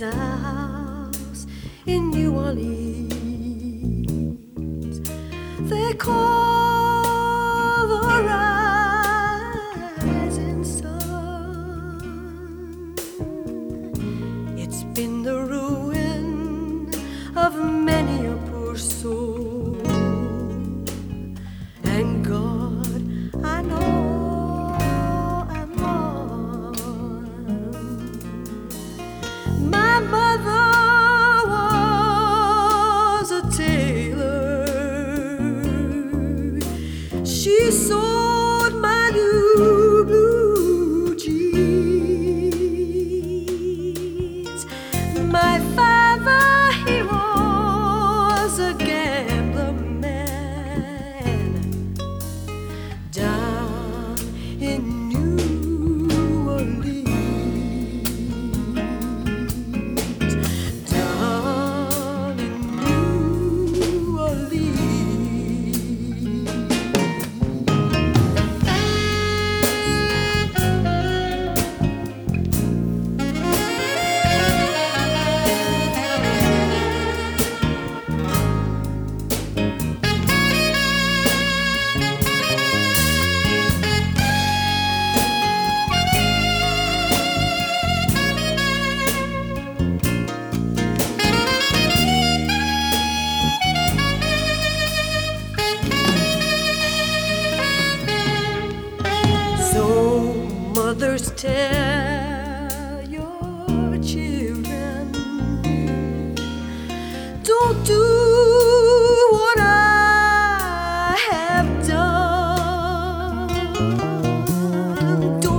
house in New Orleans. They call the rising sun. It's been the ruin of many a poor soul, and God, I know I'm wrong. My mother was a tailor. She sewed my new blue jeans. My father, he was a gambler man down in New Orleans. Down in New Orleans. So mothers, tell your children, don't do what I have done. Don't